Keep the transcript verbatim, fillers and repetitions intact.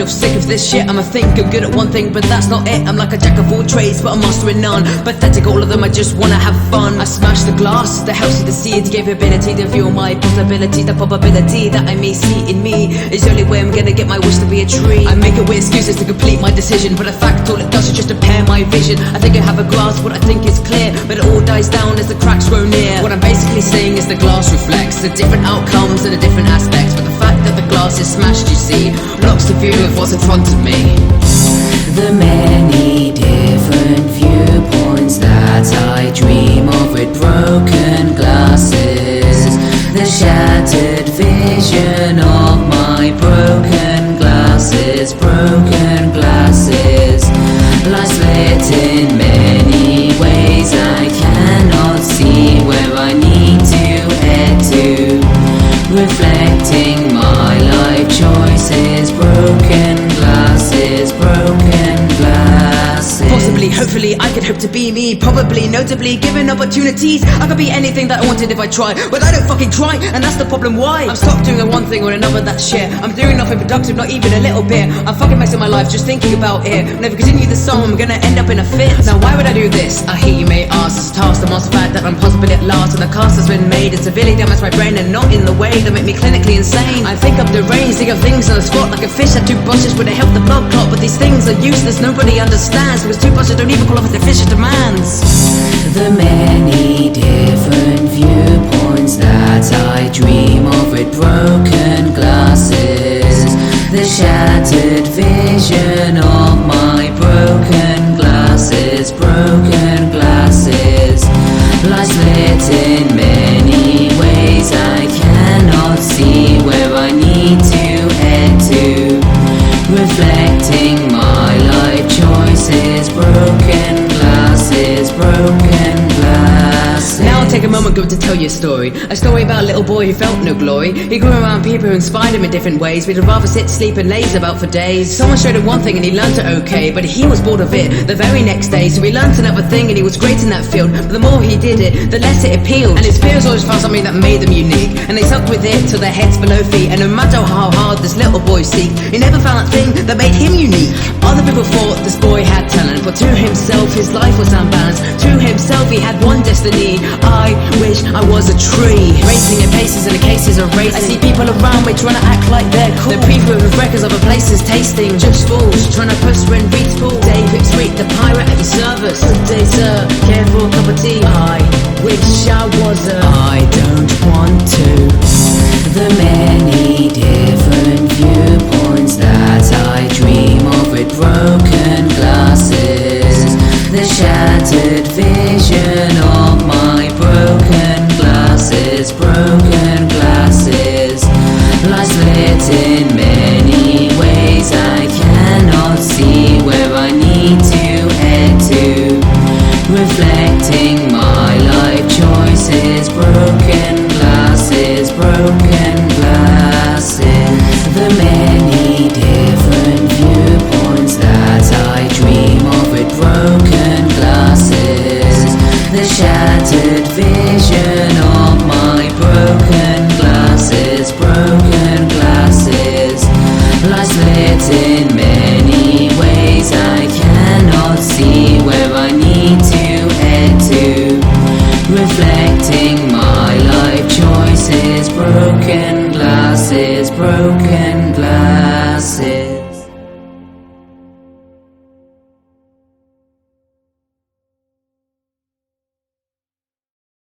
of sick of this shit. I'ma think I'm good at one thing, but that's not it. I'm like a jack of all trades, but a master in none. Pathetic, all of them, I just wanna have fun. I smash the glass that helps you to see its capability, to view my possibility. The probability that I may see in me is the only way I'm gonna get my wish to be a tree. I make it with excuses to complete my decision, but in fact all it does is just impair my vision. I think I have a grasp, what I think is clear, but it all dies down as the cracks grow near. What I'm basically saying is the glass reflects the different outcomes and the different aspects, but the fact that the glass is smashed, you see, blocks the view of what's in front of me. The many different viewpoints that I dream of with broken glasses, the shattered vision of my broken glasses, broken glasses, lies lit in many ways. I cannot see where I need to head to, reflecting my life choices, broken glasses, broken glasses. Possibly, hopefully, I could hope to be me. Probably, notably, given opportunities, I could be anything that I wanted if I try. But I don't fucking try, and that's the problem. Why? I'm stuck doing the one thing or another, that's shit. I'm doing nothing productive, not even a little bit. I'm fucking messing my life just thinking about it. And if I continue this song, I'm gonna end up in a fit. Now why would I do this? I hear you may ask. This task, the most fact that I'm possibly at last, and the cast has been made. It's severely damaged my brain, and not in the way that make me clinically insane. I think I'm deranged, think of things on the spot, like a fish had two brushes would help the blood clot. But these things are useless, nobody understands, because two brushes don't even call off the fish's demands. The many different viewpoints that I dream of with broken glasses, the shattered vision of my broken glasses, broken glasses, lies lit in many ways. I cannot see where I need to head to, reflecting my life choices, broken glasses, broken glasses. Now I'll take a moment go to tell you a story. A story about a little boy who felt no glory. He grew around people who inspired him in different ways, but he'd rather sit, sleep and laze about for days. Someone showed him one thing and he learned it okay, but he was bored of it the very next day. So he learned another thing and he was great in that field, but the more he did it, the less it appealed. And his peers always found something that made them unique, and they stuck with it till their heads below feet. And no matter how hard this little boy seeked, he never found that thing that made him unique. Other people thought this boy had talent, but to himself his life was unbalanced. To himself he had one destiny: I wish I was a tree. Racing in paces and the cases of racing, I see people around me trying to act like they're cool. They're people with records other places tasting, just fools trying to post when beats cool. David Street, the pirate at your service. Good day sir, care for a cup of tea? I wish I was a I don't want to. The many different viewpoints that I dream of with broken glasses, the shattered vision of my broken glasses, broken glasses, lies lit in many ways. I cannot see where I need to head to, reflecting my life choices, broken glasses, broken glasses. The many different viewpoints that I dream of with broken glasses, the shattered vision of my broken glasses, broken glasses, lies lit in many ways. I cannot see where I need to head to, reflecting my life choices, broken glasses, broken glasses.